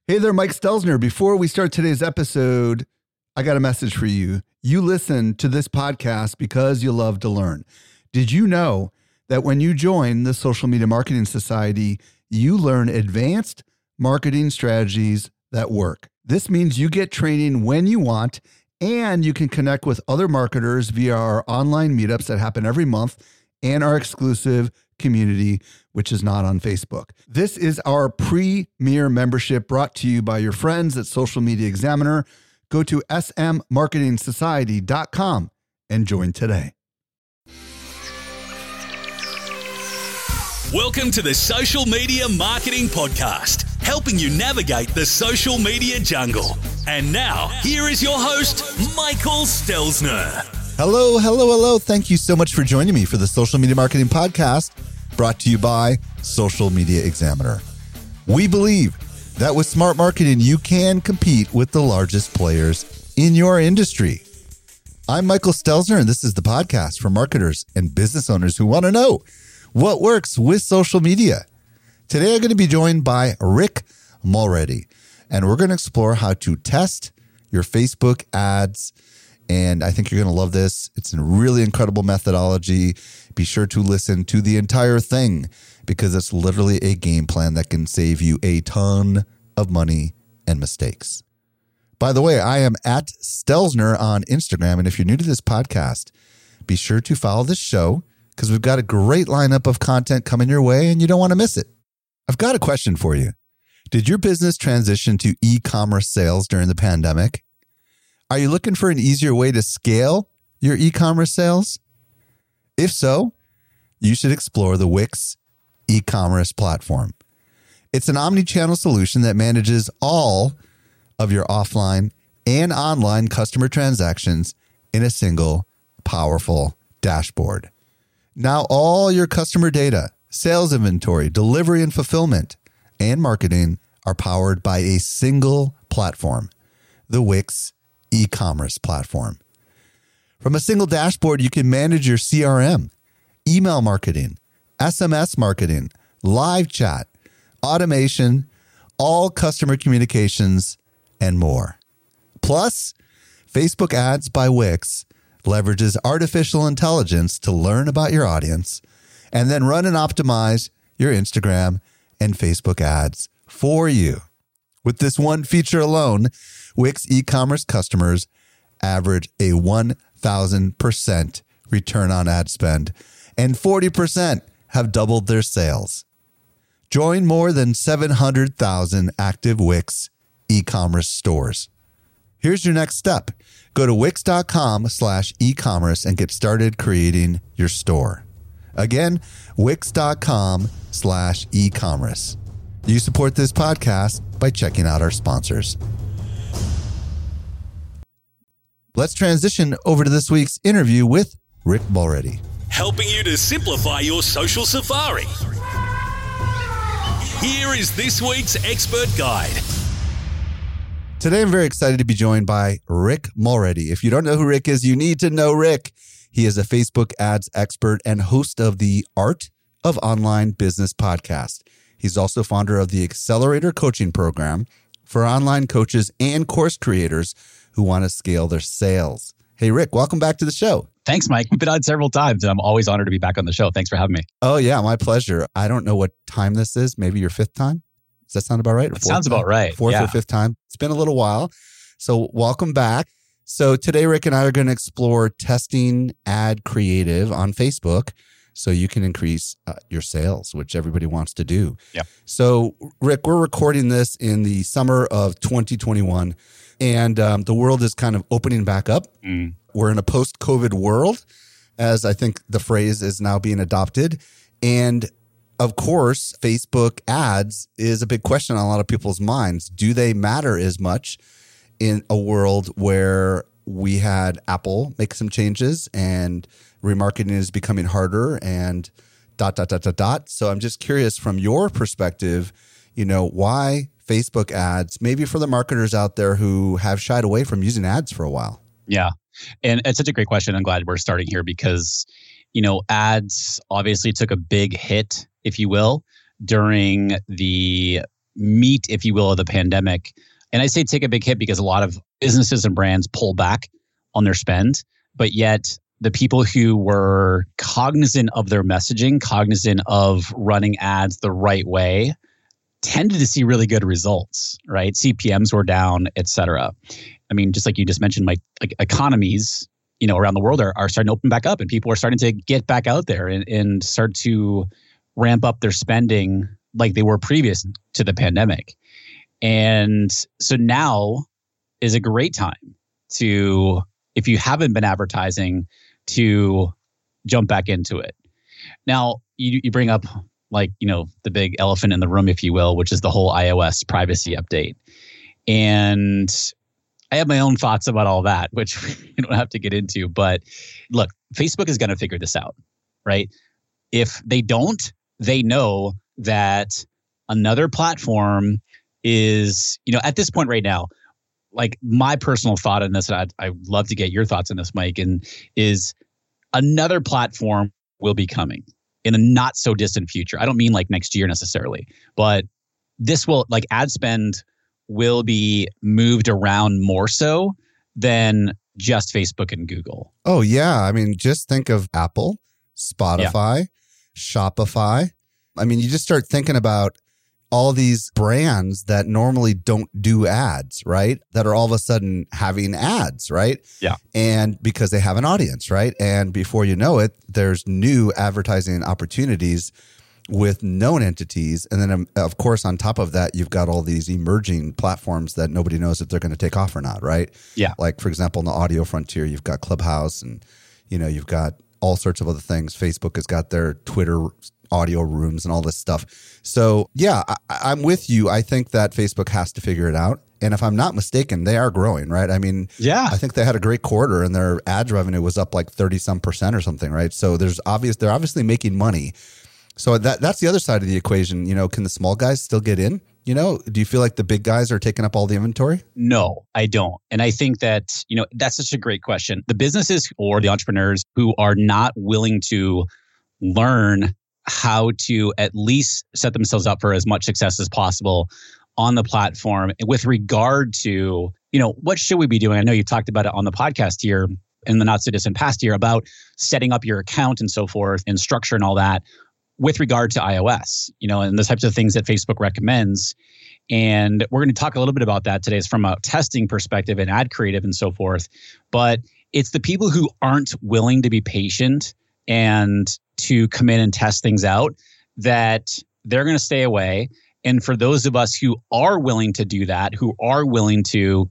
Hey there, Mike Stelzner. Before we start today's episode, I got a message for you. You listen to this podcast because you love to learn. Did you know that when you join the Social Media Marketing Society, you learn advanced marketing strategies that work? This means you get training when you want, and you can connect with other marketers via our online meetups that happen every month and our exclusive community, which is not on Facebook. This is our premier membership brought to you by your friends at Social Media Examiner. Go to smmarketingsociety.com and join today. Welcome to the Social Media Marketing Podcast, helping you navigate the social media jungle. And now, here is your host, Michael Stelzner. Hello. Thank you so much for joining me for the Social Media Marketing Podcast, brought to you by Social Media Examiner. We believe that with smart marketing, you can compete with the largest players in your industry. I'm Michael Stelzner, and this is the podcast for marketers and business owners who want to know what works with social media. Today, I'm going to be joined by Rick Mulready, and we're going to explore how to test your Facebook ads. And I think you're going to love this. It's a really incredible methodology. Be sure to listen to the entire thing because it's literally a game plan that can save you a ton of money and mistakes. By the way, I am at Stelzner on Instagram. And if you're new to this podcast, be sure to follow this show because we've got a great lineup of content coming your way and you don't want to miss it. I've got a question for you. Did your business transition to e-commerce sales during the pandemic? Are you looking for an easier way to scale your e-commerce sales? If so, you should explore the Wix e-commerce platform. It's an omni-channel solution that manages all of your offline and online customer transactions in a single, powerful dashboard. Now, all your customer data, sales inventory, delivery and fulfillment, and marketing are powered by a single platform, the Wix e-commerce platform. From a single dashboard, you can manage your CRM, email marketing, SMS marketing, live chat, automation, all customer communications, and more. Plus, Facebook Ads by Wix leverages artificial intelligence to learn about your audience and then run and optimize your Instagram and Facebook ads for you. With this one feature alone, Wix e-commerce customers average a 1,000% return on ad spend, and 40% have doubled their sales. Join more than 700,000 active Wix e-commerce stores. Here's your next step. Go to wix.com/e-commerce and get started creating your store. Again, wix.com/e-commerce. You support this podcast by checking out our sponsors. Let's transition over to this week's interview with Rick Mulready. Helping you to simplify your social safari. Here is this week's expert guide. Today, I'm very excited to be joined by Rick Mulready. If you don't know who Rick is, you need to know Rick. He is a Facebook ads expert and host of the Art of Online Business podcast. He's also founder of the Accelerator Coaching Program for online coaches and course creators who want to scale their sales. Hey, Rick, welcome back to the show. Thanks, Mike. We've been on several times, and I'm always honored to be back on the show. Thanks for having me. Oh, yeah, my pleasure. I don't know what time this is. Maybe your fifth time? Does that sound about right? That sounds about right. Fourth or fifth time. It's been a little while. So welcome back. So today, Rick and I are going to explore testing ad creative on Facebook so you can increase your sales, which everybody wants to do. Yeah. So, Rick, we're recording this in the summer of 2021, and the world is kind of opening back up. We're in a post-COVID world, as I think the phrase is now being adopted. And of course, Facebook ads is a big question on a lot of people's minds. Do they matter as much in a world where we had Apple make some changes and remarketing is becoming harder and ... So I'm just curious from your perspective, why Facebook ads, maybe for the marketers out there who have shied away from using ads for a while? Yeah. And it's such a great question. I'm glad we're starting here because, ads obviously took a big hit, if you will, during the meat, if you will, of the pandemic. And I say take a big hit because a lot of businesses and brands pull back on their spend, but yet the people who were cognizant of their messaging, cognizant of running ads the right way, tended to see really good results, right? CPMs were down, et cetera. I mean, just like you just mentioned, Mike, like economies, around the world are starting to open back up, and people are starting to get back out there and start to ramp up their spending like they were previous to the pandemic. And so now is a great time to, if you haven't been advertising, to jump back into it. Now, you bring up the big elephant in the room, if you will, which is the whole iOS privacy update. And I have my own thoughts about all that, which we don't have to get into. But look, Facebook is going to figure this out, right? If they don't, they know that another platform is, at this point right now, like my personal thought on this, and I'd love to get your thoughts on this, Mike, and is another platform will be coming in a not so distant future. I don't mean like next year necessarily, but this will, like, ad spend will be moved around more so than just Facebook and Google. Oh, yeah. I mean, just think of Apple, Spotify, Shopify. I mean, you just start thinking about all these brands that normally don't do ads, right? That are all of a sudden having ads, right? Yeah. And because they have an audience, right? And before you know it, there's new advertising opportunities with known entities. And then, of course, on top of that, you've got all these emerging platforms that nobody knows if they're going to take off or not, right? Yeah. Like, for example, in the audio frontier, you've got Clubhouse and, you've got all sorts of other things. Facebook has got their Twitter audio rooms and all this stuff. So, yeah, I'm with you. I think that Facebook has to figure it out. And if I'm not mistaken, they are growing, right? I mean, I think they had a great quarter and their ads revenue was up like 30% or something, right? So they're obviously making money. So that's the other side of the equation. Can the small guys still get in? Do you feel like the big guys are taking up all the inventory? No, I don't. And I think that, that's such a great question. The businesses or the entrepreneurs who are not willing to learn how to at least set themselves up for as much success as possible on the platform with regard to, what should we be doing? I know you talked about it on the podcast here in the not so distant past year about setting up your account and so forth and structure and all that with regard to iOS, and the types of things that Facebook recommends. And we're going to talk a little bit about that today from a testing perspective and ad creative and so forth. But it's the people who aren't willing to be patient and to come in and test things out that they're going to stay away. And for those of us who are willing to do that, who are willing to,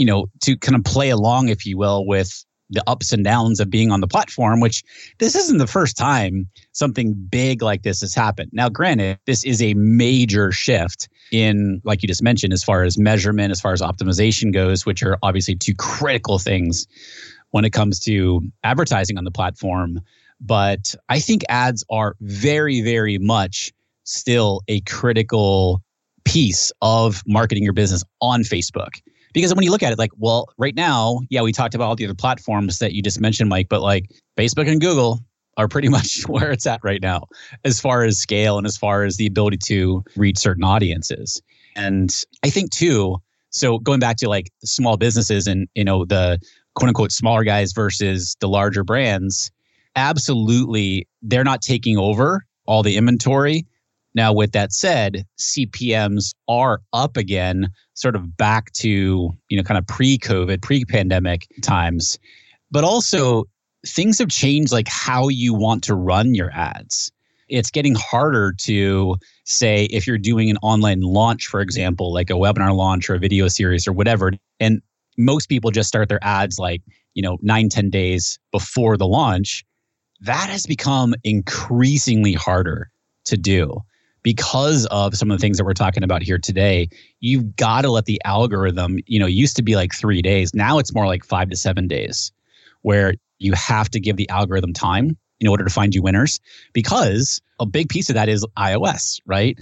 to kind of play along, if you will, with the ups and downs of being on the platform, which this isn't the first time something big like this has happened. Now, granted, this is a major shift in, like you just mentioned, as far as measurement, as far as optimization goes, which are obviously two critical things when it comes to advertising on the platform. But I think ads are very, very much still a critical piece of marketing your business on Facebook. Because when you look at it, like, well, right now, we talked about all the other platforms that you just mentioned, Mike, but like Facebook and Google are pretty much where it's at right now, as far as scale and as far as the ability to reach certain audiences. And I think too, so going back to like small businesses and, the quote unquote smaller guys versus the larger brands, absolutely, they're not taking over all the inventory. Now, with that said, CPMs are up again, sort of back to, kind of pre-COVID, pre-pandemic times. But also, things have changed, like how you want to run your ads. It's getting harder to say, if you're doing an online launch, for example, like a webinar launch or a video series or whatever, and most people just start their ads like, 9-10 days before the launch. That has become increasingly harder to do. Because of some of the things that we're talking about here today, you've got to let the algorithm, used to be like 3 days. Now it's more like 5 to 7 days where you have to give the algorithm time in order to find you winners, because a big piece of that is iOS, right?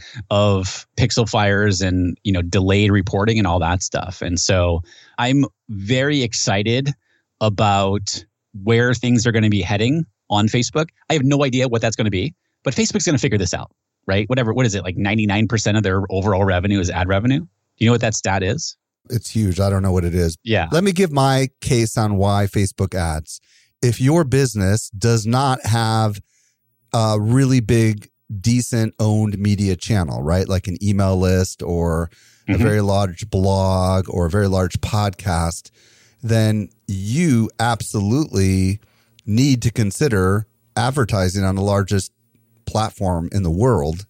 Of pixel fires and, delayed reporting and all that stuff. And so I'm very excited about where things are going to be heading on Facebook. I have no idea what that's going to be, but Facebook's going to figure this out. right? Whatever, what is it? Like 99% of their overall revenue is ad revenue. Do you know what that stat is? It's huge. I don't know what it is. Yeah. Let me give my case on why Facebook ads. If your business does not have a really big, decent owned media channel, right? Like an email list or a very large blog or a very large podcast, then you absolutely need to consider advertising on the largest platform in the world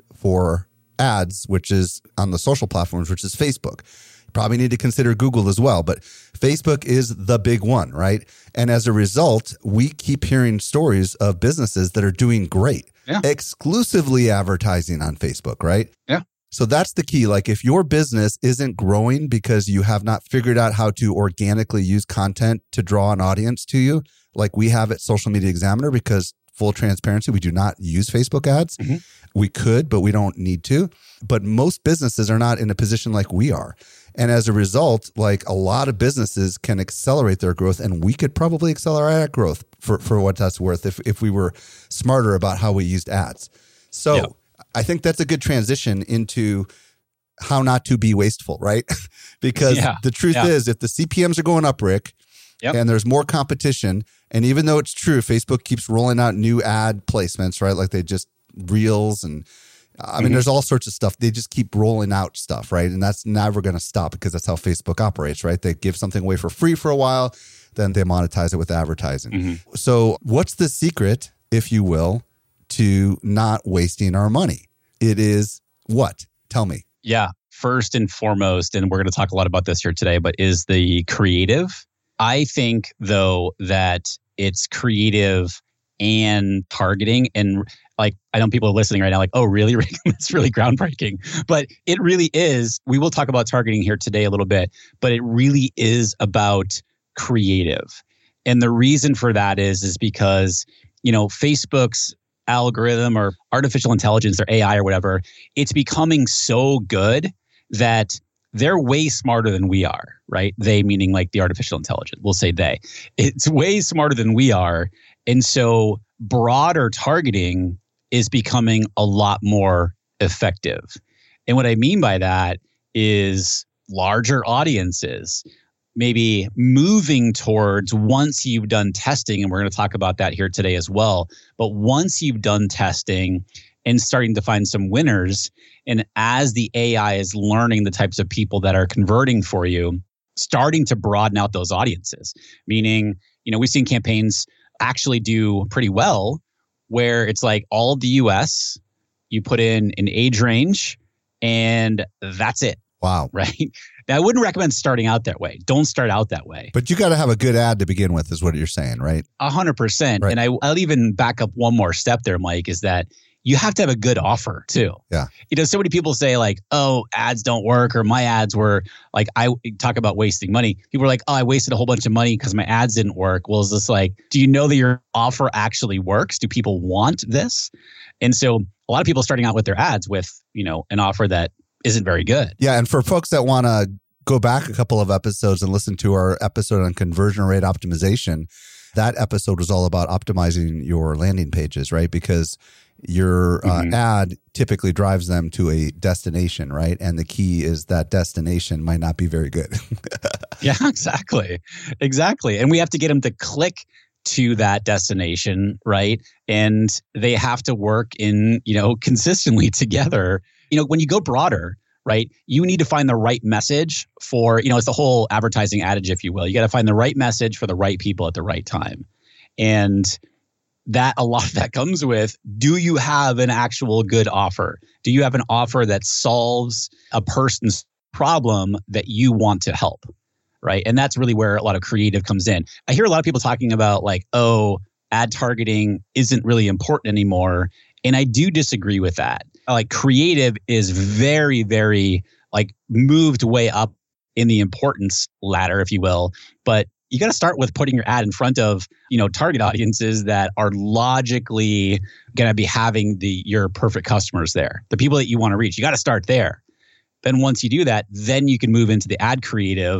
for ads, which is on the social platforms, which is Facebook. You probably need to consider Google as well, but Facebook is the big one, right? And as a result, we keep hearing stories of businesses that are doing great, exclusively advertising on Facebook, right? Yeah. So that's the key. Like if your business isn't growing because you have not figured out how to organically use content to draw an audience to you, like we have at Social Media Examiner, because full transparency, we do not use Facebook ads. We could, but we don't need to. But most businesses are not in a position like we are. And as a result, like a lot of businesses can accelerate their growth, and we could probably accelerate our growth for what that's worth if we were smarter about how we used ads. So I think that's a good transition into how not to be wasteful, right? Because the truth is, if the CPMs are going up, Rick, and there's more competition, and even though it's true, Facebook keeps rolling out new ad placements, right? Like they just Reels and I mean, there's all sorts of stuff. They just keep rolling out stuff, right? And that's never going to stop because that's how Facebook operates, right? They give something away for free for a while, then they monetize it with advertising. So what's the secret, if you will, to not wasting our money? It is what? Tell me. Yeah. First and foremost, and we're going to talk a lot about this here today, but is the creative. I think, though, that it's creative and targeting. And like, I know people are listening right now like, oh, really, Rick? That's really groundbreaking. But it really is. We will talk about targeting here today a little bit, but it really is about creative. And the reason for that is because, you know, Facebook's algorithm or artificial intelligence or AI or whatever, it's becoming so good that they're way smarter than we are, right? They meaning like the artificial intelligence. We'll say they. It's way smarter than we are. And so broader targeting is becoming a lot more effective. And what I mean by that is larger audiences, maybe moving towards, once you've done testing, and we're going to talk about that here today as well, but once you've done testing and starting to find some winners, and as the AI is learning the types of people that are converting for you, starting to broaden out those audiences. Meaning, you know, we've seen campaigns actually do pretty well where it's like all of the US, you put in an age range and that's it. Wow. Right? Now, I wouldn't recommend starting out that way. Don't start out that way. But you got to have a good ad to begin with is what you're saying, right? 100%. Right. And I'll even back up one more step there, Mike, is that you have to have a good offer too. Yeah. You know, so many people say like, oh, ads don't work, or my ads were like, I talk about wasting money. People are like, oh, I wasted a whole bunch of money because my ads didn't work. Well, it's just like, do you know that your offer actually works? Do people want this? And so a lot of people starting out with their ads with, you know, an offer that isn't very good. Yeah. And for folks that want to go back a couple of episodes and listen to our episode on conversion rate optimization, that episode was all about optimizing your landing pages, right? Because your ad typically drives them to a destination, right? And the key is that destination might not be very good. Yeah, exactly. Exactly. And we have to get them to click to that destination, right? And they have to work in, you know, consistently together. You know, when you go broader, right, you need to find the right message for, you know, it's the whole advertising adage, if you will. You got to find the right message for the right people at the right time. And that a lot of that comes with, do you have an actual good offer? Do you have an offer that solves a person's problem that you want to help, right? And that's really where a lot of creative comes in. I hear a lot of people talking about like, oh, ad targeting isn't really important anymore. And I do disagree with that. Like creative is very, very like moved way up in the importance ladder, if you will. But you got to start with putting your ad in front of, you know, target audiences that are logically going to be having your perfect customers there, the people that you want to reach. You got to start there. Then once you do that, then you can move into the ad creative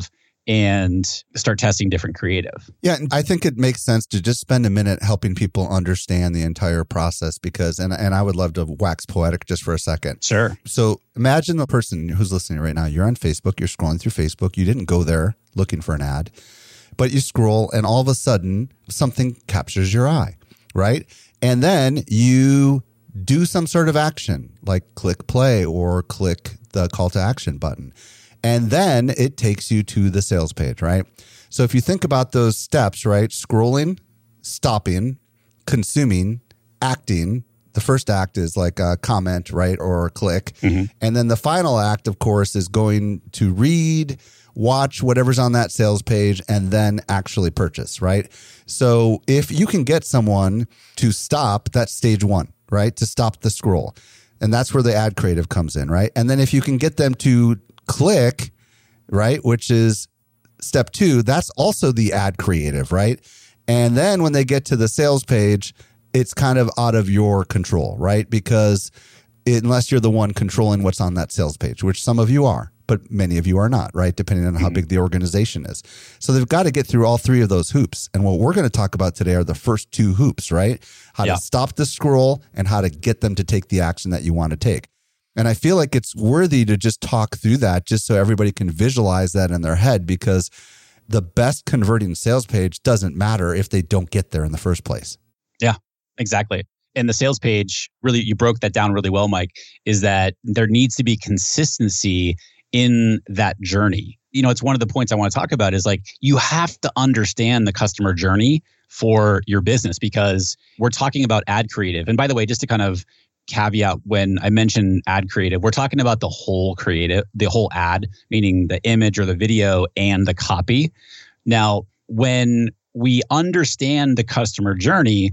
and start testing different creative. Yeah, and I think it makes sense to just spend a minute helping people understand the entire process because, and I would love to wax poetic just for a second. Sure. So imagine the person who's listening right now. You're on Facebook. You're scrolling through Facebook. You didn't go there looking for an ad, but you scroll and all of a sudden something captures your eye, right? And then you do some sort of action like click play or click the call to action button. And then it takes you to the sales page, right? So if you think about those steps, right? Scrolling, stopping, consuming, acting. The first act is like a comment, right? Or a click. Mm-hmm. And then the final act, of course, is going to read, watch whatever's on that sales page, and then actually purchase, right? So if you can get someone to stop, that's stage one, right? To stop the scroll. And that's where the ad creative comes in, right? And then if you can get them to click, right, which is step two, that's also the ad creative, right? And then when they get to the sales page, it's kind of out of your control, right? Because unless you're the one controlling what's on that sales page, which some of you are, but many of you are not, right? Depending on how big the organization is. So they've got to get through all three of those hoops. And what we're going to talk about today are the first two hoops, right? How to stop the scroll and how to get them to take the action that you want to take. And I feel like it's worthy to just talk through that just so everybody can visualize that in their head, because the best converting sales page doesn't matter if they don't get there in the first place. Yeah, exactly. And the sales page, really, you broke that down really well, Mike, is that there needs to be consistency in that journey. You know, it's one of the points I want to talk about is like, you have to understand the customer journey for your business, because we're talking about ad creative. And by the way, just to kind of caveat, when I mention ad creative, we're talking about the whole creative, the whole ad, meaning the image or the video and the copy. Now, when we understand the customer journey,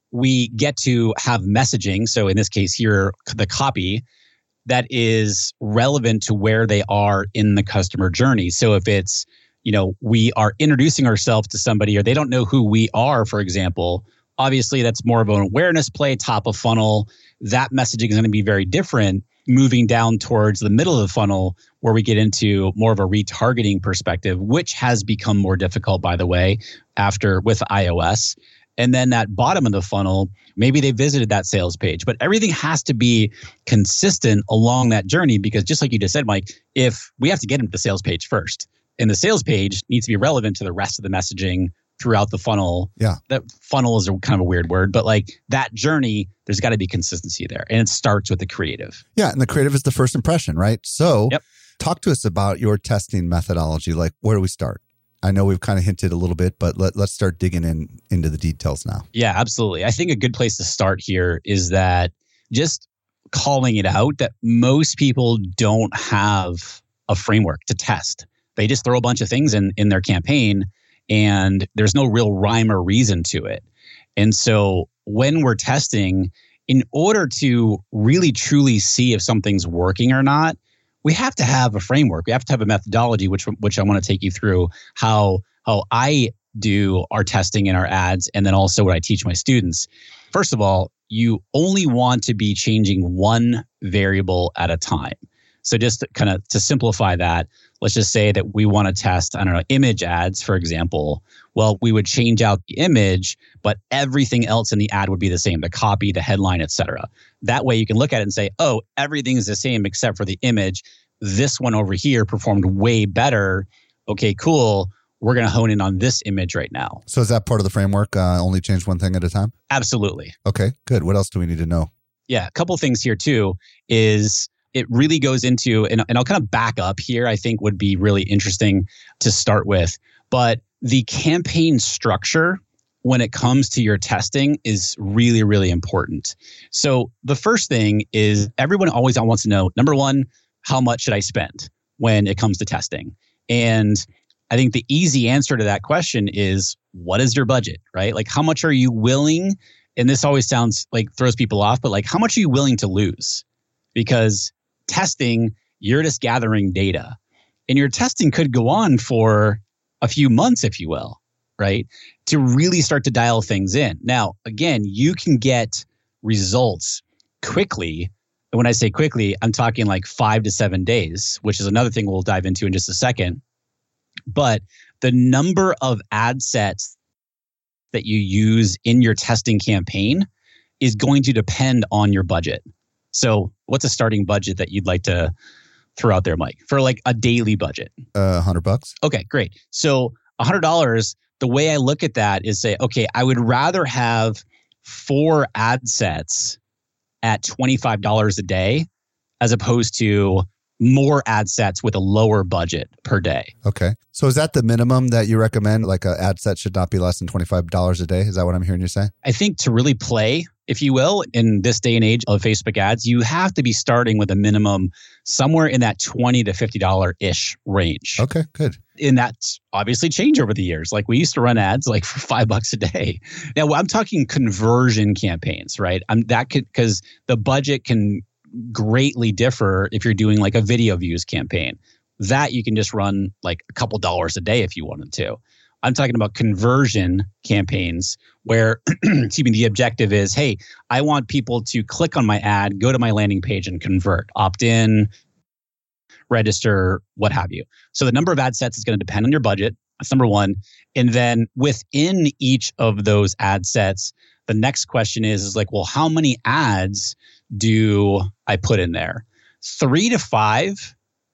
we get to have messaging. So in this case here, the copy that is relevant to where they are in the customer journey. So if it's, you know, we are introducing ourselves to somebody or they don't know who we are, for example, obviously that's more of an awareness play, top of funnel. That messaging is going to be very different moving down towards the middle of the funnel, where we get into more of a retargeting perspective, which has become more difficult, by the way, with iOS. And then that bottom of the funnel, maybe they visited that sales page, but everything has to be consistent along that journey, because just like you just said, Mike, if we have to get them to the sales page first, and the sales page needs to be relevant to the rest of the messaging throughout the funnel. Yeah. That funnel is a kind of a weird word, but like that journey, there's got to be consistency there. And it starts with the creative. Yeah. And the creative is the first impression, right? So talk to us about your testing methodology. Like, where do we start? I know we've kind of hinted a little bit, but let's start digging into the details now. Yeah, absolutely. I think a good place to start here is that just calling it out that most people don't have a framework to test. They just throw a bunch of things in their campaign, and there's no real rhyme or reason to it. And so when we're testing, in order to really truly see if something's working or not, we have to have a framework. We have to have a methodology, which I want to take you through how I do our testing in our ads, and then also what I teach my students. First of all, you only want to be changing one variable at a time. So just to simplify that, let's just say that we want to test, image ads, for example. Well, we would change out the image, but everything else in the ad would be the same, the copy, the headline, etc. That way you can look at it and say, oh, everything is the same except for the image. This one over here performed way better. Okay, cool. We're going to hone in on this image right now. So is that part of the framework? Only change one thing at a time? Absolutely. Okay, good. What else do we need to know? Yeah, a couple things here too is it really goes into, and I'll kind of back up here, I think would be really interesting to start with. But the campaign structure when it comes to your testing is really, really important. So the first thing is everyone always wants to know, number one, how much should I spend when it comes to testing? And I think the easy answer to that question is, what is your budget, right? Like, how much are you willing? And this always sounds like throws people off, but like, how much are you willing to lose? Because testing, you're just gathering data, and your testing could go on for a few months, if you will, right? To really start to dial things in. Now, again, you can get results quickly. And when I say quickly, I'm talking like 5 to 7 days, which is another thing we'll dive into in just a second. But the number of ad sets that you use in your testing campaign is going to depend on your budget. So what's a starting budget that you'd like to throw out there, Mike, for like a daily budget? $100. Okay, great. So $100, the way I look at that is say, okay, I would rather have 4 ad sets at $25 a day as opposed to more ad sets with a lower budget per day. Okay. So is that the minimum that you recommend? Like an ad set should not be less than $25 a day? Is that what I'm hearing you say? I think to really play, if you will, in this day and age of Facebook ads, you have to be starting with a minimum somewhere in that $20 to $50-ish range. Okay, good. And that's obviously changed over the years. Like we used to run ads like for $5 a day. Now I'm talking conversion campaigns, right? Because the budget can greatly differ if you're doing like a video views campaign. That you can just run like a couple dollars a day if you wanted to. I'm talking about conversion campaigns where the objective is, hey, I want people to click on my ad, go to my landing page and convert, opt in, register, what have you. So the number of ad sets is going to depend on your budget. That's number one. And then within each of those ad sets, the next question is like, well, how many ads do I put in there? 3 to 5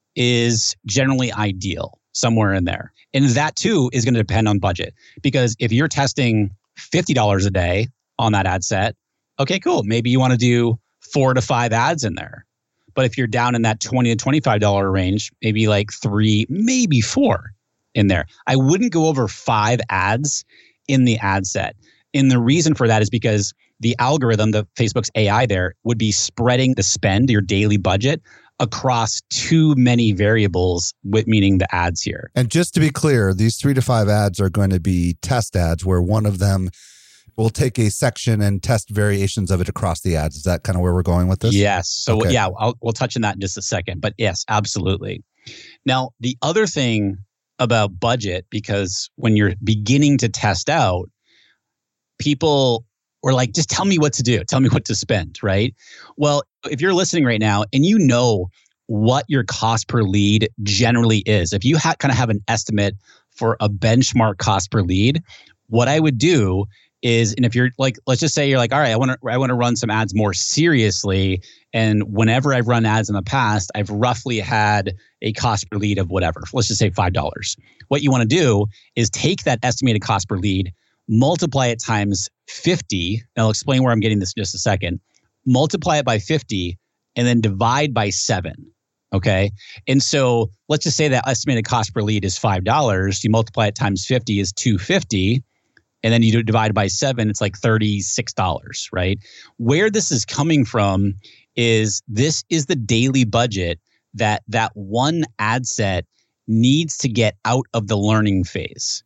is generally ideal, somewhere in there. And that too is going to depend on budget. Because if you're testing $50 a day on that ad set, okay, cool. Maybe you want to do 4 to 5 ads in there. But if you're down in that $20 to $25 range, maybe like 3, maybe 4 in there. I wouldn't go over 5 ads in the ad set. And the reason for that is because the algorithm, the Facebook's AI there, would be spreading the spend, your daily budget, across too many variables, meaning the ads here. And just to be clear, these 3 to 5 ads are going to be test ads where one of them will take a section and test variations of it across the ads. Is that kind of where we're going with this? Yes. So okay. Yeah, we'll touch on that in just a second. But yes, absolutely. Now, the other thing about budget, because when you're beginning to test out, people were like, just tell me what to do. Tell me what to spend, right? Well, if you're listening right now and you know what your cost per lead generally is, if you kind of have an estimate for a benchmark cost per lead, what I would do is, and if you're like, let's just say you're like, all right, I want to run some ads more seriously. And whenever I've run ads in the past, I've roughly had a cost per lead of whatever. Let's just say $5. What you want to do is take that estimated cost per lead, multiply it times 50. And I'll explain where I'm getting this in just a second. Multiply it by 50 and then divide by 7. Okay. And so let's just say that estimated cost per lead is $5. You multiply it times 50 is $250. And then you divide by 7, it's like $36, right? Where this is coming from is this is the daily budget that one ad set needs to get out of the learning phase.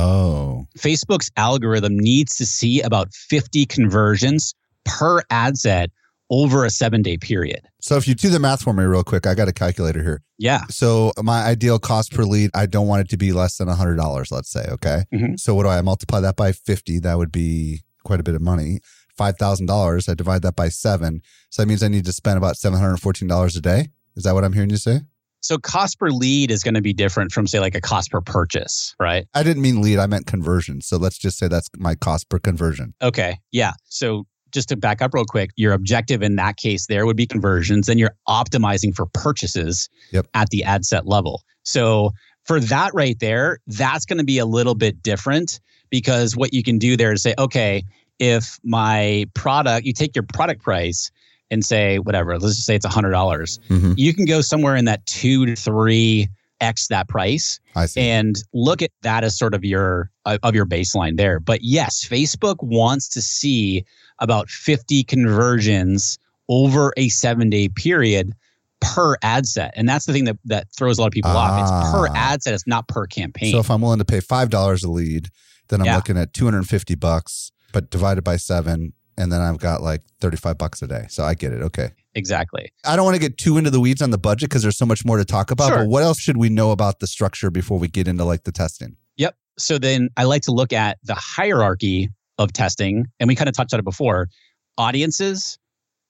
Oh. Facebook's algorithm needs to see about 50 conversions per ad set over a 7-day period. So if you do the math for me real quick, I got a calculator here. Yeah. So my ideal cost per lead, I don't want it to be less than $100, let's say, okay? Mm-hmm. So what do I multiply that by 50? That would be quite a bit of money. $5,000, I divide that by 7. So that means I need to spend about $714 a day. Is that what I'm hearing you say? So cost per lead is going to be different from, say, like a cost per purchase, right? I didn't mean lead, I meant conversion. So let's just say that's my cost per conversion. Okay. Yeah. So just to back up real quick, your objective in that case there would be conversions. Then you're optimizing for purchases at the ad set level. So for that right there, that's going to be a little bit different because what you can do there is say, okay, if my product, you take your product price and say, whatever, let's just say it's $100. Mm-hmm. You can go somewhere in that 2 to 3x that price. I see. And look at that as sort of your baseline there. But yes, Facebook wants to see about 50 conversions over a 7-day period per ad set. And that's the thing that throws a lot of people off. It's per ad set. It's not per campaign. So if I'm willing to pay $5 a lead, then I'm looking at $250, but divided by 7, and then I've got like $35 a day. So I get it. Okay. Exactly. I don't want to get too into the weeds on the budget because there's so much more to talk about. Sure. But what else should we know about the structure before we get into like the testing? Yep. So then I like to look at the hierarchy of testing. And we kind of touched on it before. Audiences,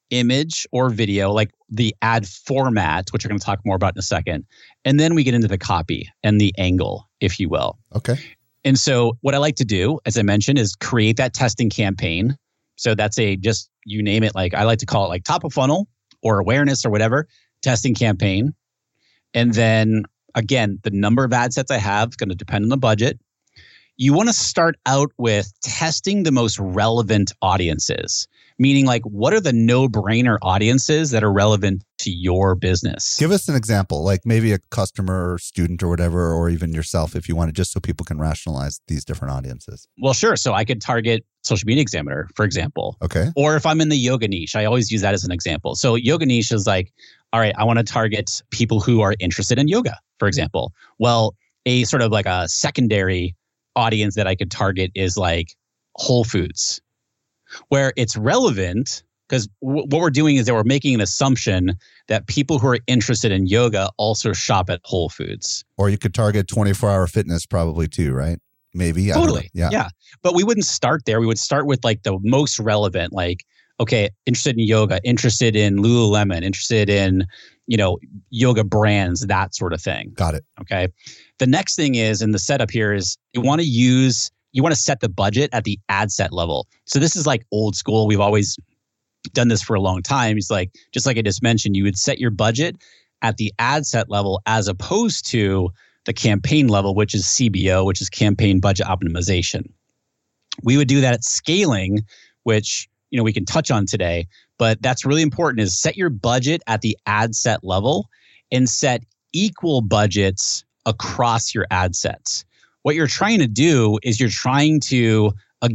image or video, like the ad format, which we're going to talk more about in a second. And then we get into the copy and the angle, if you will. Okay. And so what I like to do, as I mentioned, is create that testing campaign. So that's just, you name it, like I like to call it like top of funnel or awareness or whatever, testing campaign. And then again, the number of ad sets I have is going to depend on the budget. You want to start out with testing the most relevant audiences, meaning like what are the no-brainer audiences that are relevant to your business? Give us an example, like maybe a customer or student or whatever, or even yourself if you want to, just so people can rationalize these different audiences. Well, sure. So I could target Social Media Examiner, for example. Okay. Or if I'm in the yoga niche, I always use that as an example. So yoga niche is like, all right, I want to target people who are interested in yoga, for example. Well, a sort of like a secondary audience that I could target is like Whole Foods, where it's relevant because what we're doing is that we're making an assumption that people who are interested in yoga also shop at Whole Foods. Or you could target 24-hour fitness probably too, right? Maybe. Totally. Yeah. But we wouldn't start there. We would start with like the most relevant, like, okay, interested in yoga, interested in Lululemon, interested in, yoga brands, that sort of thing. Got it. Okay. The next thing is, and the setup here is you want to set the budget at the ad set level. So this is like old school. We've always done this for a long time. It's like, just like I just mentioned, you would set your budget at the ad set level as opposed to the campaign level, which is CBO, which is campaign budget optimization. We would do that at scaling, which, we can touch on today, but that's really important is set your budget at the ad set level and set equal budgets across your ad sets. What you're trying to do is you're trying to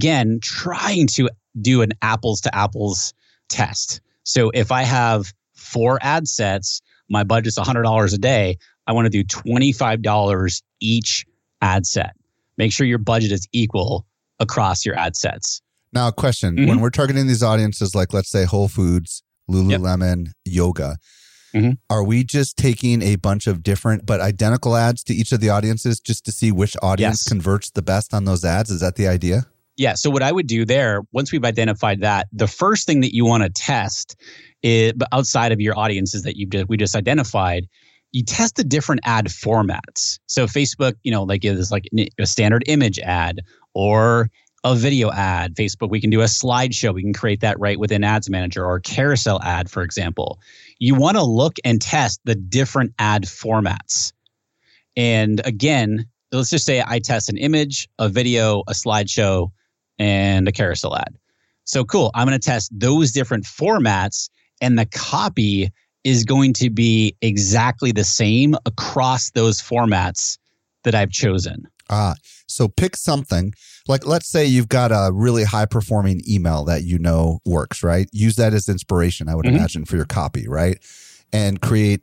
do an apples to apples test. So if I have 4 ad sets, my budget's $100 a day. I want to do $25 each ad set. Make sure your budget is equal across your ad sets. Now, a question. When we're targeting these audiences, like let's say Whole Foods, Lululemon, yoga, are we just taking a bunch of different but identical ads to each of the audiences just to see which audience converts the best on those ads? Is that the idea? Yeah. So what I would do there, once we've identified that, the first thing that you want to test is, outside of your audiences that we just identified, you test the different ad formats. So Facebook, like is like a standard image ad or a video ad. Facebook, we can do a slideshow. We can create that right within Ads Manager, or a carousel ad, for example. You want to look and test the different ad formats. And again, let's just say I test an image, a video, a slideshow, and a carousel ad. So cool. I'm going to test those different formats, and the copy is going to be exactly the same across those formats that I've chosen. So pick something like, let's say you've got a really high performing email that works, right? Use that as inspiration, I would imagine, for your copy, right? And create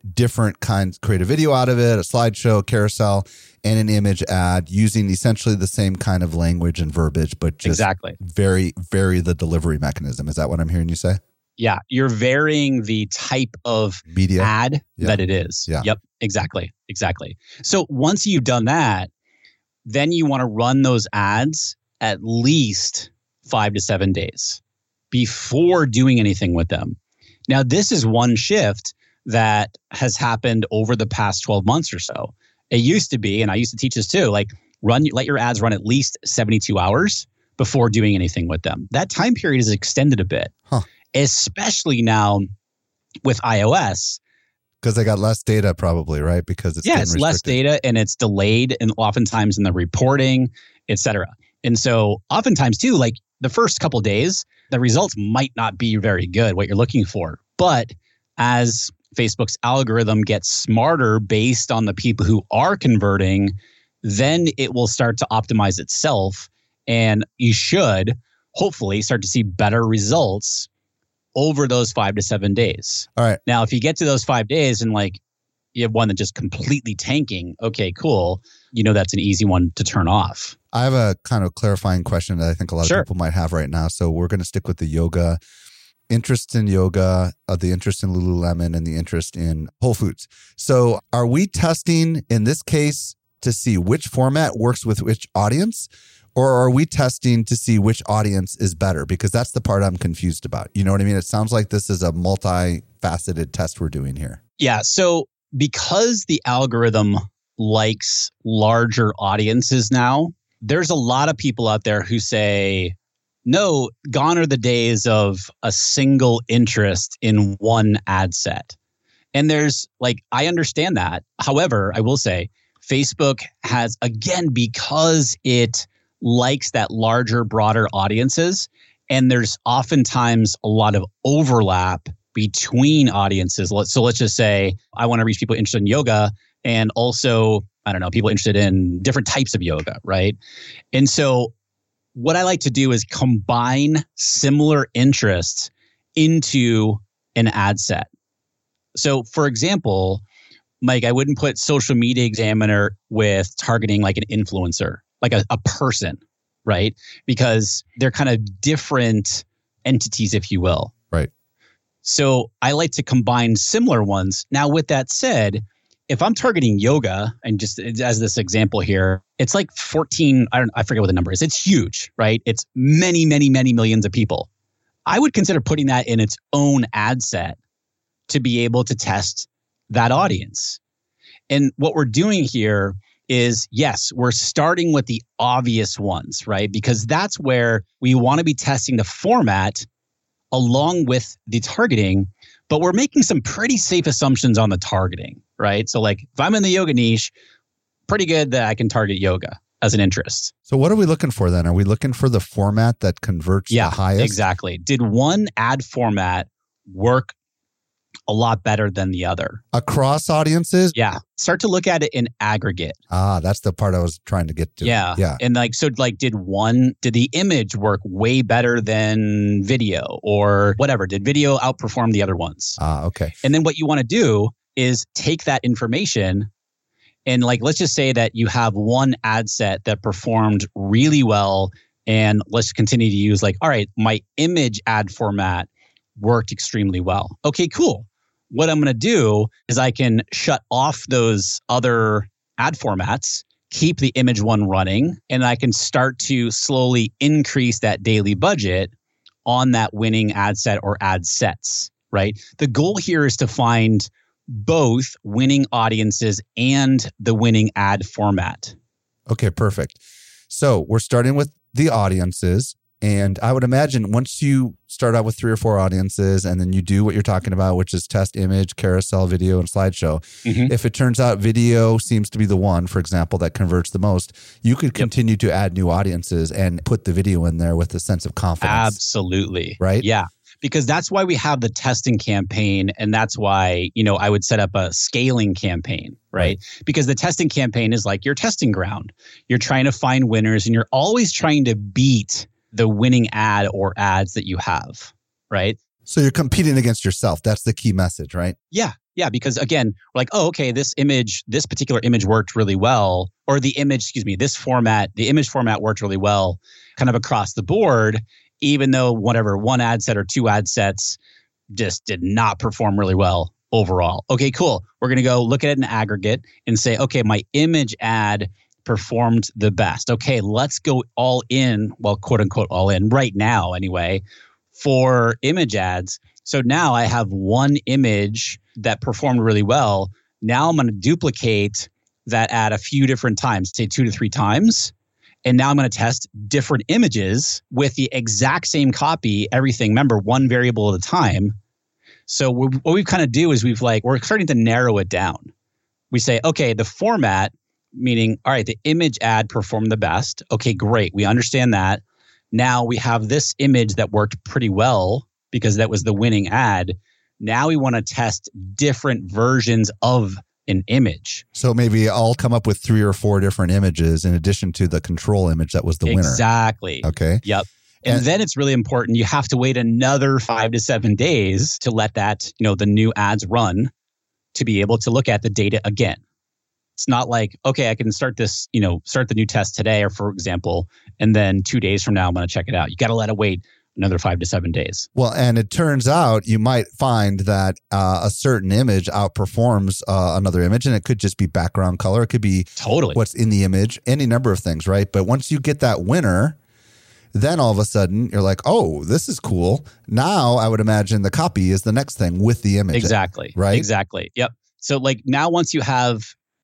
a video out of it, a slideshow, carousel, and an image ad using essentially the same kind of language and verbiage, but just vary the delivery mechanism. Is that what I'm hearing you say? Yeah. You're varying the type of media ad that it is. Yeah. Yep. Exactly. So once you've done that, then you want to run those ads at least 5 to 7 days before doing anything with them. Now, this is one shift that has happened over the past 12 months or so. It used to be, and I used to teach this too, like let your ads run at least 72 hours before doing anything with them. That time period is extended a bit, especially now with iOS. Because they got less data probably, right? Because it's less data and it's delayed, and oftentimes in the reporting, et cetera. And so oftentimes too, like the first couple of days, the results might not be very good, what you're looking for. But as Facebook's algorithm gets smarter based on the people who are converting, then it will start to optimize itself. And you should hopefully start to see better results over those 5 to 7 days. All right. Now, if you get to those 5 days and like you have one that's just completely tanking, okay, cool. That's an easy one to turn off. I have a kind of clarifying question that I think a lot of people might have right now. So we're going to stick with the yoga, interest in yoga, the interest in Lululemon, and the interest in Whole Foods. So are we testing in this case to see which format works with which audience? Or are we testing to see which audience is better? Because that's the part I'm confused about. You know what I mean? It sounds like this is a multifaceted test we're doing here. Yeah. So because the algorithm likes larger audiences now, there's a lot of people out there who say, no, gone are the days of a single interest in one ad set. And there's I understand that. However, I will say Facebook has, again, because it likes that larger, broader audiences, and there's oftentimes a lot of overlap between audiences. So let's just say I want to reach people interested in yoga and also, I don't know, people interested in different types of yoga, right? And so what I like to do is combine similar interests into an ad set. So for example, Mike, I wouldn't put Social Media Examiner with targeting like an influencer, like a person, right? Because they're kind of different entities, if you will. Right. So I like to combine similar ones. Now, with that said, if I'm targeting yoga, and just as this example here, it's like 14, I forget what the number is. It's huge, right? It's many, many, many millions of people. I would consider putting that in its own ad set to be able to test that audience. And what we're doing here is, yes, we're starting with the obvious ones, right? Because that's where we want to be testing the format along with the targeting, but we're making some pretty safe assumptions on the targeting, right? So like if I'm in the yoga niche, pretty good that I can target yoga as an interest. So what are we looking for then? Are we looking for the format that converts the highest? Exactly. Did one ad format work a lot better than the other? Across audiences? Yeah. Start to look at it in aggregate. That's the part I was trying to get to. Yeah. And did the image work way better than video or whatever? Did video outperform the other ones? Okay. And then what you want to do is take that information and let's just say that you have one ad set that performed really well, and let's continue to use all right, my image ad format worked extremely well. Okay, cool. What I'm going to do is I can shut off those other ad formats, keep the image one running, and I can start to slowly increase that daily budget on that winning ad set or ad sets, right? The goal here is to find both winning audiences and the winning ad format. Okay, perfect. So we're starting with the audiences. And I would imagine once you start out with 3 or 4 audiences and then you do what you're talking about, which is test image, carousel, video, and slideshow. Mm-hmm. If it turns out video seems to be the one, for example, that converts the most, you could continue to add new audiences and put the video in there with a sense of confidence. Absolutely. Right? Yeah. Because that's why we have the testing campaign. And that's why, I would set up a scaling campaign, right? Because the testing campaign is like your testing ground. You're trying to find winners and you're always trying to beat the winning ad or ads that you have, right? So you're competing against yourself. That's the key message, right? Yeah. Yeah. Because again, we're like, oh, okay, this particular image worked really well. Or the image format worked really well kind of across the board, even though one ad set or 2 ad sets just did not perform really well overall. Okay, cool. We're going to go look at it in aggregate and say, okay, my image ad performed the best. Okay, let's go all in, well, quote unquote, all in right now anyway, for image ads. So now I have one image that performed really well. Now I'm going to duplicate that ad a few different times, say 2 to 3 times. And now I'm going to test different images with the exact same copy, everything. Remember, one variable at a time. So what we kind of do is we're starting to narrow it down. We say, okay, the format, meaning, all right, the image ad performed the best. Okay, great. We understand that. Now we have this image that worked pretty well because that was the winning ad. Now we want to test different versions of an image. So maybe I'll come up with 3 or 4 different images in addition to the control image that was the winner. Exactly. Okay. Yep. And then it's really important. You have to wait another 5 to 7 days to let that, the new ads run to be able to look at the data again. It's not like, okay, I can start this, start the new test today, or for example, and then 2 days from now, I'm going to check it out. You got to let it wait another 5 to 7 days. Well, and it turns out you might find that a certain image outperforms another image, and it could just be background color. It could be totally what's in the image, any number of things, right? But once you get that winner, then all of a sudden you're like, oh, this is cool. Now I would imagine the copy is the next thing with the image. Exactly. Right? Exactly. Yep. So like now once you have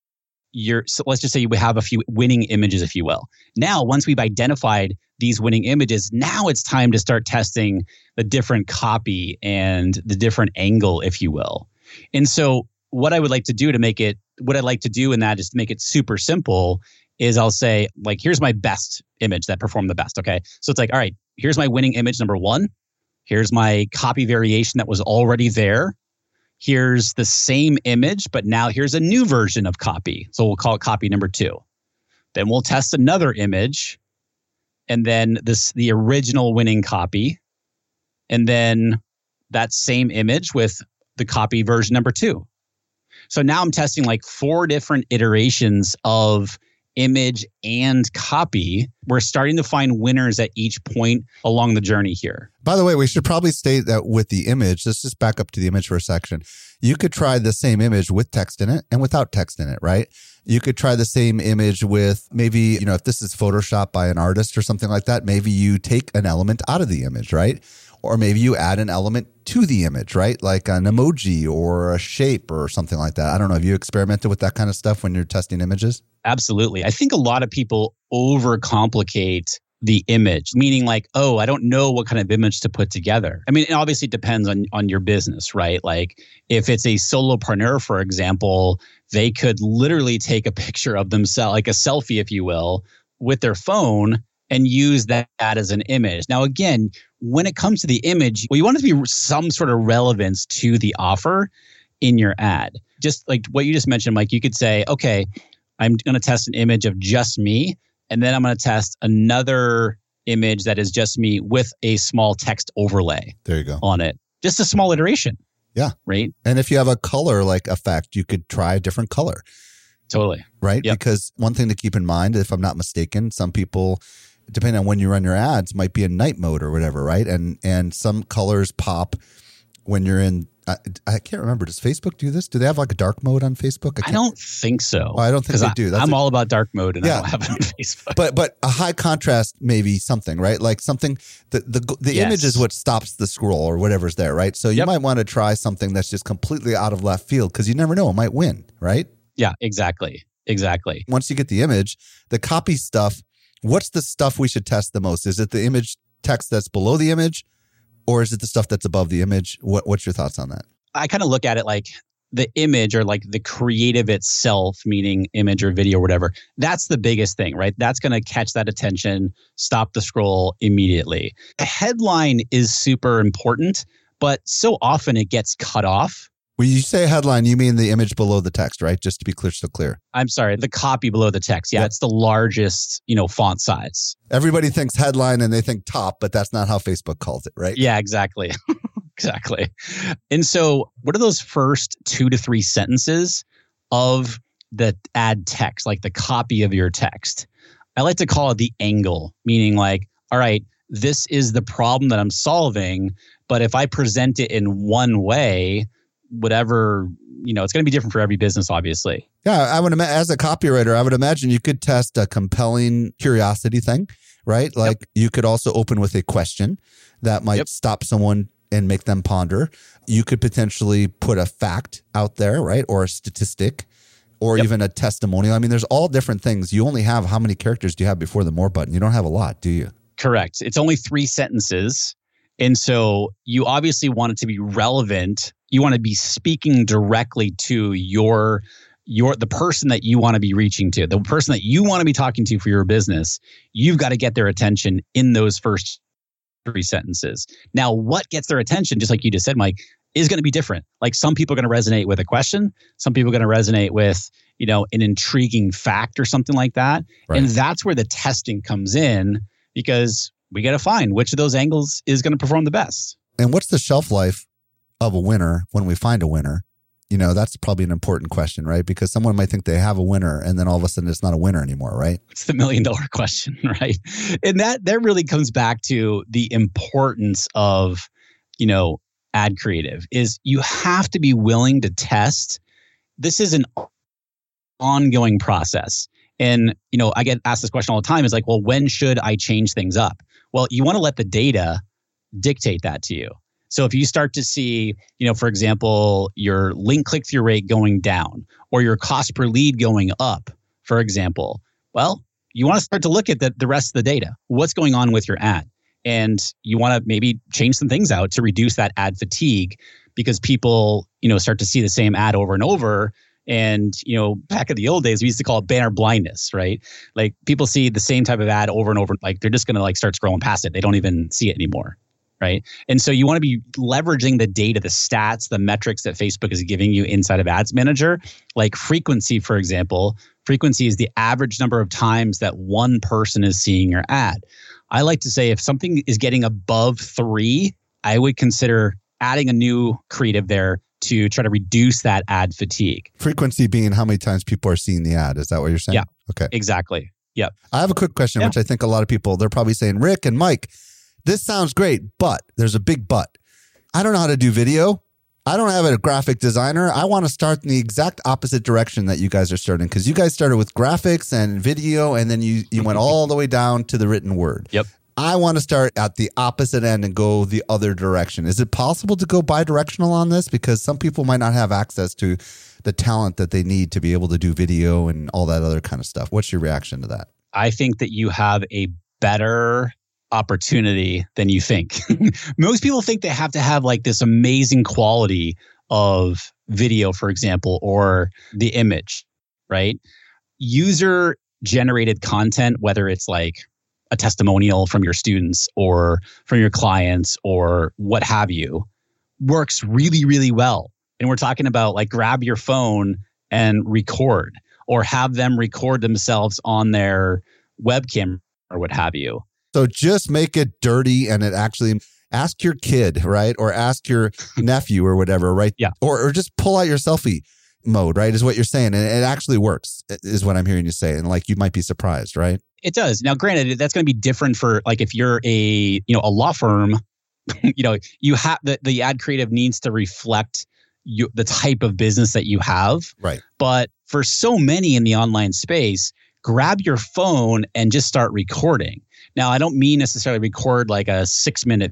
so let's just say we have a few winning images, if you will. Now, once we've identified these winning images, now it's time to start testing the different copy and the different angle, if you will. And so what I would like to do what I'd like to do in that is to make it super simple is I'll say, like, here's my best image that performed the best. Okay. So it's like, all right, here's my winning image number 1. Here's my copy variation that was already there. Here's the same image, but now here's a new version of copy. So we'll call it copy number 2. Then we'll test another image, and then the original winning copy, and then that same image with the copy version number 2. So now I'm testing like 4 different iterations of image and copy. We're starting to find winners at each point along the journey here. By the way, we should probably state that with the image, let's just back up to the image for a section. You could try the same image with text in it and without text in it, right? You could try the same image with maybe, if this is Photoshopped by an artist or something like that, maybe you take an element out of the image, right? Or maybe you add an element to the image, right? Like an emoji or a shape or something like that. I don't know. Have you experimented with that kind of stuff when you're testing images? Absolutely. I think a lot of people overcomplicate the image, meaning like, oh, I don't know what kind of image to put together. I mean, it obviously depends on your business, right? Like if it's a solopreneur, for example, they could literally take a picture of themselves, like a selfie, if you will, with their phone and use that as an image. Now, again, when it comes to the image, well, you want it to be some sort of relevance to the offer in your ad. Just like what you just mentioned, Mike, you could say, okay, I'm going to test an image of just me, and then I'm going to test another image that is just me with a small text overlay. There you go. On it. Just a small iteration. Yeah. Right? And if you have a color like effect, you could try a different color. Totally. Right? Yep. Because one thing to keep in mind, if I'm not mistaken, some people, depending on when you run your ads, might be in night mode or whatever, right? And some colors pop when you're in, I can't remember. Does Facebook do this? Do they have like a dark mode on Facebook? I don't think so. Well, I don't think they do. I'm all about dark mode and I don't have it on Facebook. But a high contrast, maybe something, right? Like something, the Yes. image is what stops the scroll or whatever's there, right? So you might want to try something that's just completely out of left field because you never know, it might win, right? Yeah, exactly. Exactly. Once you get the image, the copy stuff, what's the stuff we should test the most? Is it the image text that's below the image? Or is it the stuff that's above the image? What's your thoughts on that? I kind of look at it like the image or like the creative itself, meaning image or video or whatever. That's the biggest thing, right? That's going to catch that attention, stop the scroll immediately. The headline is super important, but so often it gets cut off. When you say headline, you mean the image below the text, right? Just to be crystal clear. I'm sorry, the copy below the text. Yeah, it's the largest, font size. Everybody thinks headline and they think top, but that's not how Facebook calls it, right? Yeah, exactly. Exactly. And so what are those first 2 to 3 sentences of the ad text, like the copy of your text? I like to call it the angle, meaning like, all right, this is the problem that I'm solving, but if I present it in one way, whatever, it's going to be different for every business, obviously. Yeah, I would as a copywriter, I would imagine you could test a compelling curiosity thing, right? Like you could also open with a question that might stop someone and make them ponder. You could potentially put a fact out there, right? Or a statistic or even a testimonial. I mean, there's all different things. You only have, how many characters do you have before the more button? You don't have a lot, do you? Correct. It's only 3 sentences. And so you obviously want it to be relevant. You want to be speaking directly to the person that you want to be reaching to, the person that you want to be talking to for your business. You've got to get their attention in those first 3 sentences. Now, what gets their attention, just like you just said, Mike, is going to be different. Like some people are going to resonate with a question. Some people are going to resonate with, an intriguing fact or something like that. Right. And that's where the testing comes in, because we got to find which of those angles is going to perform the best. And what's the shelf life of a winner when we find a winner? That's probably an important question, right? Because someone might think they have a winner and then all of a sudden it's not a winner anymore, right? It's the $1 million question, right? And that really comes back to the importance of, ad creative is you have to be willing to test. This is an ongoing process. And, I get asked this question all the time is like, well, when should I change things up? Well, you want to let the data dictate that to you. So if you start to see, for example, your link click-through rate going down or your cost per lead going up, for example, well, you want to start to look at the rest of the data. What's going on with your ad? And you want to maybe change some things out to reduce that ad fatigue because people, start to see the same ad over and over. And, back in the old days, we used to call it banner blindness, right? Like people see the same type of ad over and over. Like they're just going to start scrolling past it. They don't even see it anymore. Right. And so you want to be leveraging the data, the stats, the metrics that Facebook is giving you inside of Ads Manager, like frequency, for example. Frequency is the average number of times that one person is seeing your ad. I like to say if something is getting above 3, I would consider adding a new creative there to try to reduce that ad fatigue. Frequency being how many times people are seeing the ad. Is that what you're saying? Yeah. Okay. Exactly. Yep. I have a quick question, which I think a lot of people, they're probably saying, Rick and Mike, this sounds great, but there's a big but. I don't know how to do video. I don't have a graphic designer. I want to start in the exact opposite direction that you guys are starting because you guys started with graphics and video and then you went all the way down to the written word. Yep. I want to start at the opposite end and go the other direction. Is it possible to go bi-directional on this? Because some people might not have access to the talent that they need to be able to do video and all that other kind of stuff. What's your reaction to that? I think that you have a better opportunity than you think. Most people think they have to have this amazing quality of video, for example, or the image, right? User generated content, whether it's like a testimonial from your students or from your clients or what have you, works really, really well. And we're talking about grab your phone and record or have them record themselves on their webcam or what have you. So just make it dirty and it actually ask your kid, right? Or ask your nephew or whatever, right? Yeah. Or just pull out your selfie mode, right? Is what you're saying. And it actually works is what I'm hearing you say. And you might be surprised, right? It does. Now, granted, that's going to be different for if you're a law firm, you have the ad creative needs to reflect the type of business that you have. Right. But for so many in the online space, grab your phone and just start recording. Now, I don't mean necessarily record a 6-minute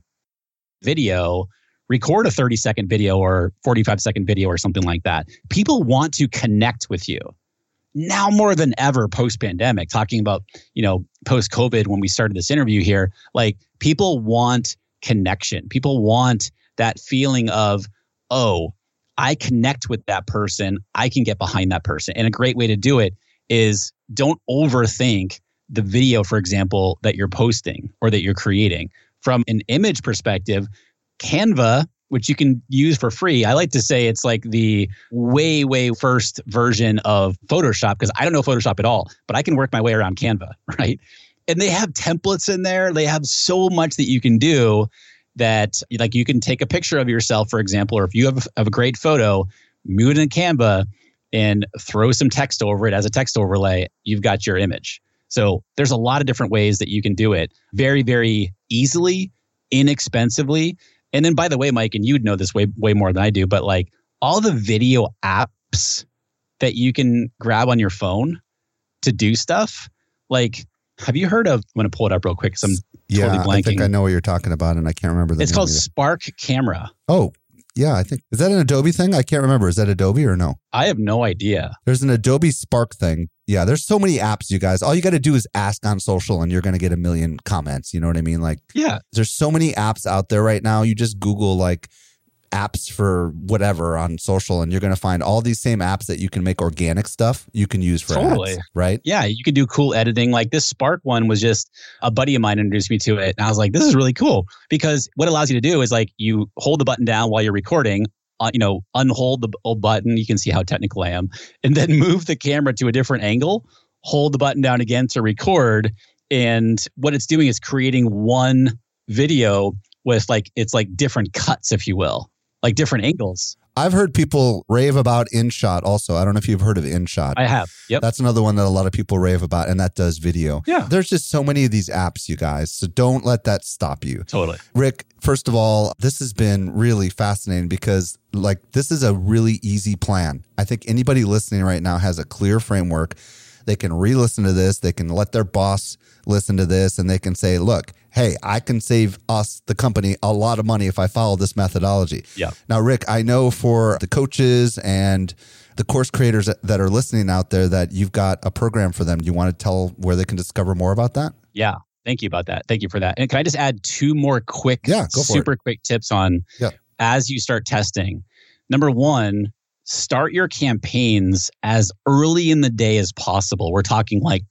video, record a 30-second video or 45-second video or something like that. People want to connect with you. Now more than ever post-pandemic, talking about, post-COVID when we started this interview here, people want connection. People want that feeling of, oh, I connect with that person. I can get behind that person. And a great way to do it is don't overthink the video, for example, that you're posting or that you're creating. From an image perspective, Canva, which you can use for free, I like to say it's the way, way first version of Photoshop because I don't know Photoshop at all, but I can work my way around Canva, right? And they have templates in there. They have so much that you can do that you can take a picture of yourself, for example, or if you have a great photo, move it in Canva and throw some text over it as a text overlay. You've got your image. So there's a lot of different ways that you can do it very, very easily, inexpensively. And then, by the way, Mike, and you'd know this way more than I do, but all the video apps that you can grab on your phone to do stuff, have you heard of, I'm going to pull it up real quick because I'm totally blanking. I think I know what you're talking about and I can't remember the name. It's called Spark Camera. Oh, yeah, I think, is that an Adobe thing? I can't remember. Is that Adobe or no? I have no idea. There's an Adobe Spark thing. Yeah, there's so many apps, you guys. All you got to do is ask on social and you're going to get 1 million comments. You know what I mean? Yeah. There's so many apps out there right now. You just Google apps for whatever on social and you're going to find all these same apps that you can make organic stuff you can use for ads, right? Yeah, you can do cool editing. This Spark one was just a buddy of mine introduced me to it. And I was like, this is really cool because what it allows you to do is you hold the button down while you're recording, unhold the old button. You can see how technical I am. And then move the camera to a different angle, hold the button down again to record. And what it's doing is creating one video with it's different cuts, if you will. Different angles. I've heard people rave about InShot also. I don't know if you've heard of InShot. I have. Yep. That's another one that a lot of people rave about, and that does video. Yeah. There's just so many of these apps, you guys. So don't let that stop you. Totally. Rick, first of all, this has been really fascinating because this is a really easy plan. I think anybody listening right now has a clear framework. They can re-listen to this. They can let their boss listen to this, and they can say, look, hey, I can save us, the company, a lot of money if I follow this methodology. Yeah. Now, Rick, I know for the coaches and the course creators that are listening out there that you've got a program for them. Do you want to tell where they can discover more about that? Yeah. Thank you about that. Thank you for that. And can I just add two more quick, super quick tips on as you start testing? Number one, start your campaigns as early in the day as possible. We're talking like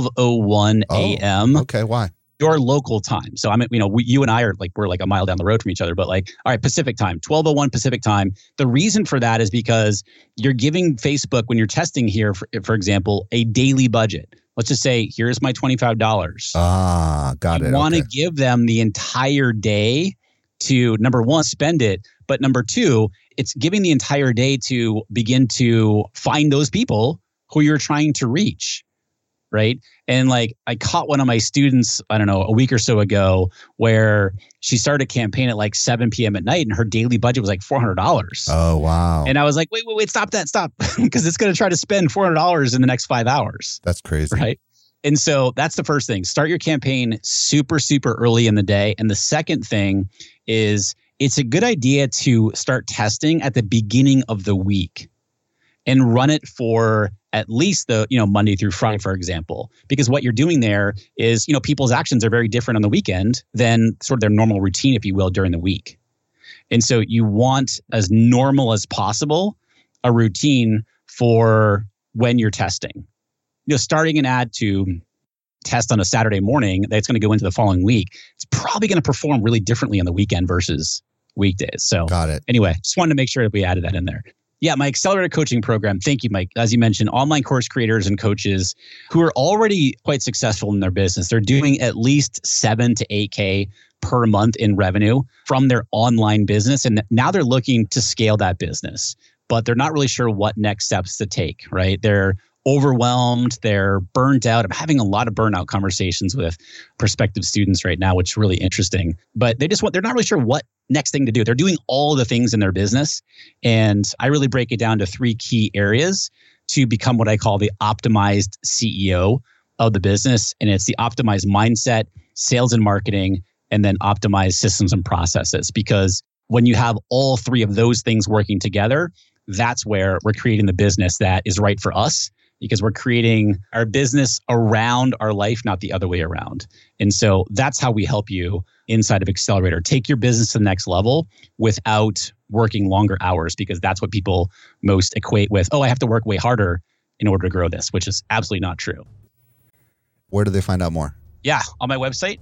12:01 a.m. Okay, why? Your local time. So you and I are we're like a mile down the road from each other, but all right, Pacific time, 12:01 Pacific time. The reason for that is because you're giving Facebook, when you're testing here, for example, a daily budget. Let's just say, here's my $25. Got it. You want to give them the entire day to, number one, spend it. But number two, it's giving the entire day to begin to find those people who you're trying to reach, right? And I caught one of my students, I don't know, a week or so ago, where she started a campaign at 7 p.m. at night and her daily budget was $400. Oh, wow. And I was like, wait, stop that, stop. Because it's going to try to spend $400 in the next 5 hours. That's crazy. Right? And so that's the first thing. Start your campaign super, super early in the day. And the second thing is it's a good idea to start testing at the beginning of the week and run it for at least the Monday through Friday, for example, because what you're doing there is people's actions are very different on the weekend than sort of their normal routine, if you will, during the week. And so you want as normal as possible a routine for when you're testing. Starting an ad to test on a Saturday morning that's going to go into the following week, it's probably going to perform really differently on the weekend versus weekdays. So got it. Anyway, just wanted to make sure that we added that in there. Yeah, my accelerator coaching program. Thank you, Mike. As you mentioned, online course creators and coaches who are already quite successful in their business. They're doing at least 7 to 8K per month in revenue from their online business. And now they're looking to scale that business, but they're not really sure what next steps to take, right? They're overwhelmed. They're burnt out. I'm having a lot of burnout conversations with prospective students right now, which is really interesting. But they're not really sure what next thing to do. They're doing all the things in their business. And I really break it down to 3 key areas to become what I call the optimized CEO of the business. And it's the optimized mindset, sales and marketing, and then optimized systems and processes. Because when you have all 3 of those things working together, that's where we're creating the business that is right for us, because we're creating our business around our life, not the other way around. And so that's how we help you inside of Accelerator. Take your business to the next level without working longer hours, because that's what people most equate with, I have to work way harder in order to grow this, which is absolutely not true. Where do they find out more? Yeah, on my website,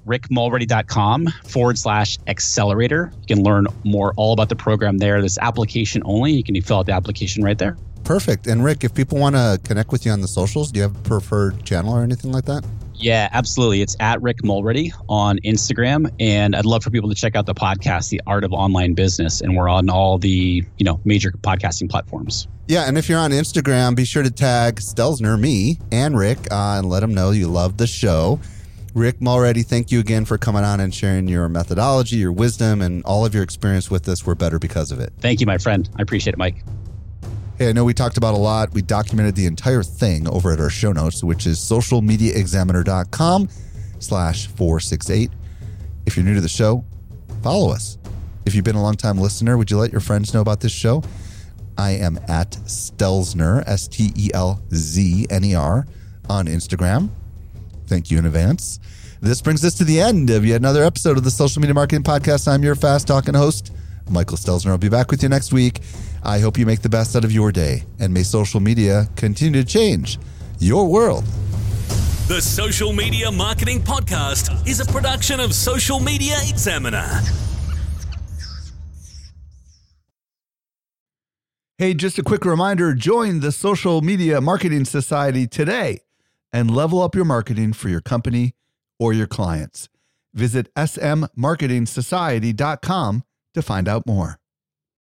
rickmulready.com/accelerator. You can learn more all about the program there. This application only. You can fill out the application right there. Perfect. And Rick, if people want to connect with you on the socials, do you have a preferred channel or anything like that? Yeah, absolutely. It's at Rick Mulready on Instagram. And I'd love for people to check out the podcast, The Art of Online Business. And we're on all the, major podcasting platforms. Yeah. And if you're on Instagram, be sure to tag Stelzner, me, and Rick, and let them know you love the show. Rick Mulready, thank you again for coming on and sharing your methodology, your wisdom, and all of your experience with us. We're better because of it. Thank you, my friend. I appreciate it, Mike. Hey, I know we talked about a lot. We documented the entire thing over at our show notes, which is socialmediaexaminer.com/468. If you're new to the show, follow us. If you've been a long-time listener, would you let your friends know about this show? I am at Stelzner, STELZNER, on Instagram. Thank you in advance. This brings us to the end of yet another episode of the Social Media Marketing Podcast. I'm your fast-talking host, Michael Stelzner. I'll be back with you next week. I hope you make the best out of your day, and may social media continue to change your world. The Social Media Marketing Podcast is a production of Social Media Examiner. Hey, just a quick reminder, join the Social Media Marketing Society today and level up your marketing for your company or your clients. Visit smmarketingsociety.com to find out more.